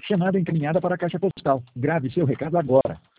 Chamada encaminhada para a caixa postal. Grave seu recado agora.